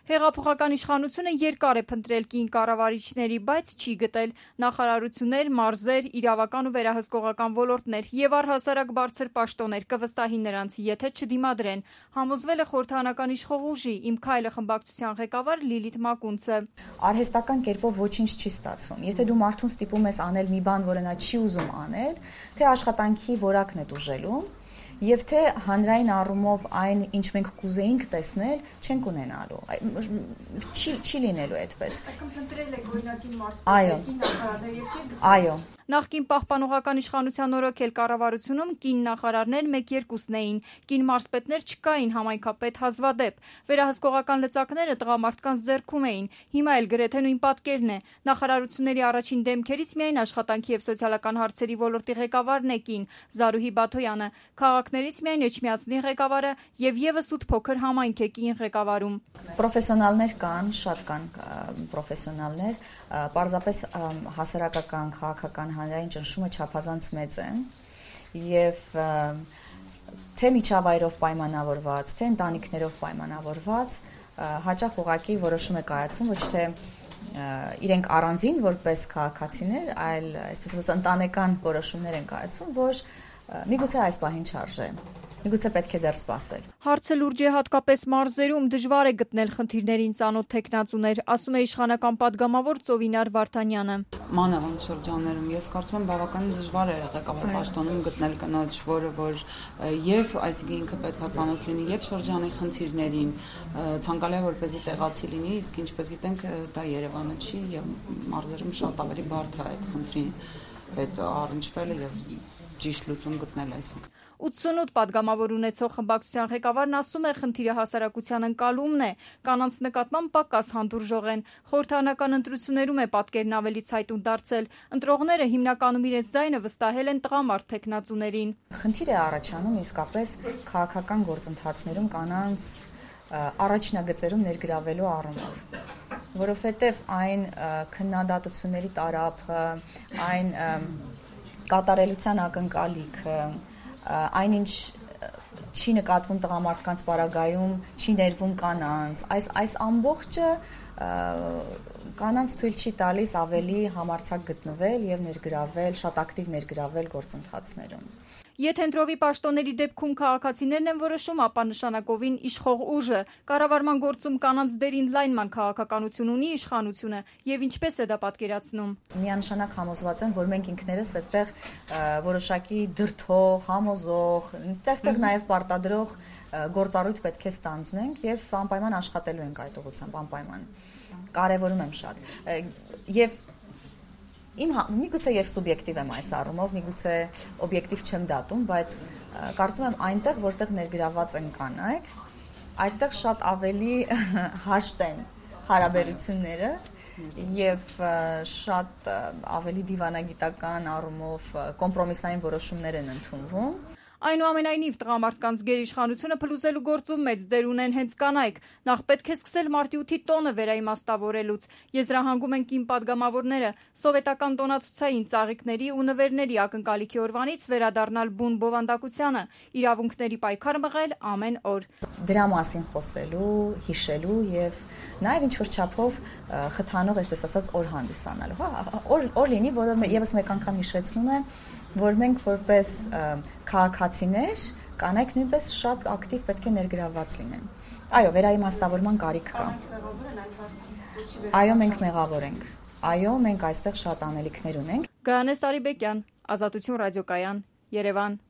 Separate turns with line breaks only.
Հեղափոխական իշխանությունը երկար է փնտրել կին կառավարիչների, բայց չի գտել նախարարություններ, մարզեր, իրավական ու վերահսկողական ոլորտներ եւ առհասարակ բարձր պաշտոններ կվստահի նրանց, եթե չդիմադրեն, համոզվել է խորհրդարանական իշխող ուժի «Իմ քայլը» խմբակցության ղեկավար Լիլիթ Մակունցը։
Արհեստական կերպով ոչինչ չի ստացվում։ Եթե դու մարդուն ստիպում ես անել մի բան, որը նա չի ուզում անել, թե աշխատանքի որակն է դուժելու, եւ թե հանրային առումով այն, ինչ մենք կուզեինք տեսնել, չենք ունենալու։ Չի լինելու այդպես։
Այսինքն փնտրել եք օրինակին մարզպետի նախարարներ եւ չի գտել։
Այո։
Նախկին պահպանողական իշխանության օրոքել կառավարությունում կին նախարարներ 1-2-ն էին, կին մարզպետներ չկային, համայնքապետ հազվադեպ, վերահսկողական լծակները տղամարդկանց ձեռքում էին, հիմա էլ գրեթե նույն պատկերն է։ Նախարարությունների առաջին դեմքերից միայն աշխատանքի եւ սոցիալական հարցերի ոլորտի ղեկավարն է կին, Զարուհի Բաթոյանը, քաղաքներից միայն Էջմիածնի ղեկավարը եւ եւս 8 փոքր համայնք է կին ղեկավարում։
Պրոֆեսիոնալներ կան, շատ կան պրոֆեսիոնալներ, պարզապես հասարակական, քաղաքական հանրային ճնշումը չափազանց մեծ է եւ թե միջավայրով պայմանավորված, թե ընտանիքներով պայմանավորված հաճախ ուղղակի որոշում է կայացվում ոչ թե իրենք առանձին որպես քաղաքացիներ, այլ այսպես ասած ընտանեկան որոշումներ են կայացվում, որ միգուցե այս պահին չարժե, միգուցե պետք է դեռ սպասել։
Հարցը լուրջ է հատկապես մարզերում, դժվար է գտնել խնդիրներին ծանոթ թեկնածուներ, ասում է իշխանական պատգամավոր Ծովինար Վարդանյանը։
Մանավանդ շրջաններում ես կարծում եմ բավականին դժվար է ղեկավար պաշտոնում գտնել կնոջ, որ եւ այսինքն ինքը պետքա ծանոթ լինի եւ շրջանի խնդիրներին, ցանկալի է որպեսզի տեղացի լինի, իսկ ինչպես գիտենք դա Երևանը չի եւ մարզերում շատ ավելի բարդ է այդ խնդրին հետ առնչվելը եւ ճիշտ լուծում գտնել այսինքն
88 պատգամավոր ունեցող խմբակցության ղեկավարն ասում է, խնդիրը հասարակության ընկալումն է, կանանց նկատմամբ պակաս հանդուրժող են, խորհրդարանական ընտրություններում է պատկերն ավելի ցայտուն դարձել, ընտրողները հիմնականում իրենց ձայնը վստահել են տղամարդ թեկնածուներին։
Խնդիր է առաջանում իսկապես քաղաքական գործընթացներում կանանց առաջնագծերում ներգրավելու առումով, որովհետև այն քննադատությունների տարափը, այն կատարելության ակնկալիքը, այնինչ չի նկատվում տղամարդկանց պարագայում, չի ներվում կանանց, այս ամբողջը կանանց թույլ չի տալիս ավելի համարձակ գտնվել եւ ներգրավել, շատ ակտիվ ներգրավել գործընթացներում։
Եթե ընտրովի պաշտոնների դեպքում քաղաքացիներն են որոշում, ապա նշանակովին իշխող ուժը, կառավարման գործում կանանց դերին լայնման քաղաքականություն ունի իշխանությունը եւ ինչպես է դա պատկերացնում։
Միանշանակ համոզված եմ, որ մենք ինքներս այդտեղ որոշակի դրդող, համոզող, տեղ-տեղ նաեւ պարտադրող գործառույթ պետք է ստանձնենք եւ անպայման աշխատելու ենք այդ ուղղությամբ, անպայման։ Կարևորում եմ շատ։ Եվ միգուցե եւ սուբյեկտիվ եմ այս առումով, միգուցե օբյեկտիվ չեմ դատում, բայց կարծում եմ այնտեղ, որտեղ ներգրաված են կանայք, այդտեղ շատ ավելի հաշտ են հարաբերությունները եւ շատ ավելի դիվանագիտական առումով կոմպրոմիսային որոշումներ են ընդունվում։
Այնուամենայնիվ տղամարդկանց գերիշխանությունը փլուզելու գործում մեծ դեր ունեն հենց կանայք։ Նախ պետք է սկսել մարտի 8-ի տոնը վերաիմաստավորելուց։ Եզրահանգում են կին պատգամավորները սովետական տոնացուցային ծաղիկների ու նվերների ակնկալիքի օրվանից վերադառնալ բուն բովանդակությանը, իրավունքների պայքար մղել ամեն օր։
Դրա մասին խոսելու, հիշելու եւ նաեւ ինչ-որ չափով խթանող, այսպես ասած, օր հանդիսանալու։ Օր լինի, որը եւս մեկ անգամ հիշեցնում է, որ մենք որպես քաղաքացիներ կանայք նույնպես շատ ակտիվ պետք է ներգրավված լինեն։ Այո, վերաիմաստավորման կարիք կա։ Այո, մենք մեղավոր ենք։ Այո, մենք այստեղ շատ անելիքներ ունենք։
Գայանե Սարիբեկյան, Ազատություն ռադիոկայան, Երևան։